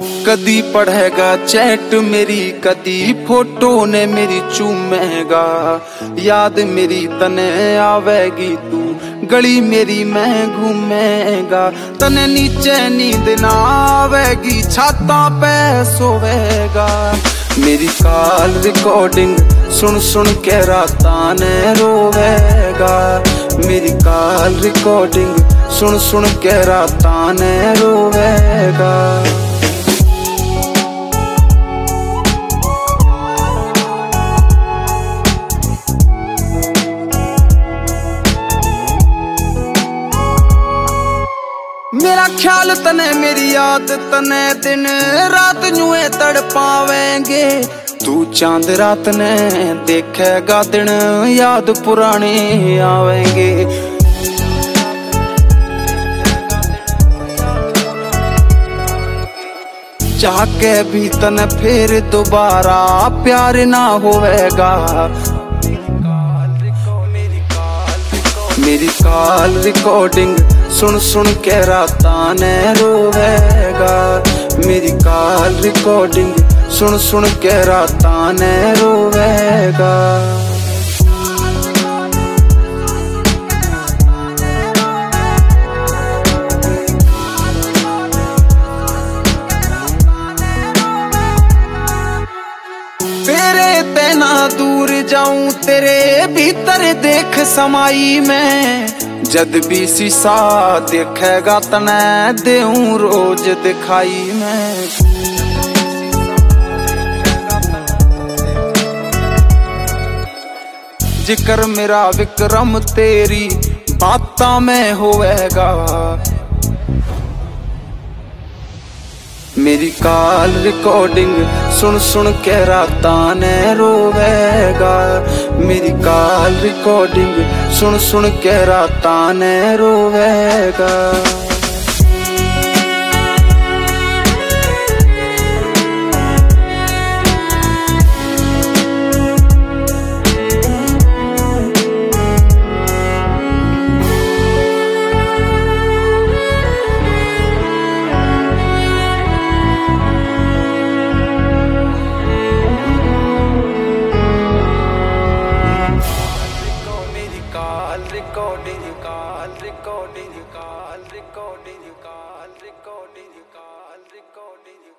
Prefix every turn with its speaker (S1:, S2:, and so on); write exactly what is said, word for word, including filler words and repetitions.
S1: कदी पढ़ेगा चैट मेरी, कदी फोटो ने मेरी चूमेगा। याद मेरी तने आवेगी तू, गली मेरी मैं घूमेगा। तने नीचे नींद ना आवेगी, छाता पे सोवेगा। मेरी कॉल रिकॉर्डिंग सुन सुन के रातां ने रोवेगा। मेरी कॉल रिकॉर्डिंग सुन सुन के रातां ने रोवेगा। मेरा ख्याल तने मेरी याद तने दिन रात यूं तड़पावेंगे। तू चांद रात ने देखेगा दिन याद पुराने आवेंगे। चाह के भी तने फिर दोबारा प्यार ना होवेगा। मेरी कॉल रिकॉर्डिंग सुन सुन के रातां ने रोवेगा। मेरी कॉल रिकॉर्डिंग सुन सुन के रातां ने रोवेगा। तेरे ते ना दूर जाऊं, तेरे भीतर देख समाई मैं। जद भी शीशा देखेगा तने देऊं रोज दिखाई मैं। जिक्र मेरा विक्रम तेरी बातां में होवेगा। मेरी कॉल रिकॉर्डिंग सुन सुन के रातां ने रोवेगा। मेरी कॉल रिकॉर्डिंग सुन सुन के रातां ने रोवेगा। Recording, you call, recording, you call, recording, you call, recording, you call, recording, you.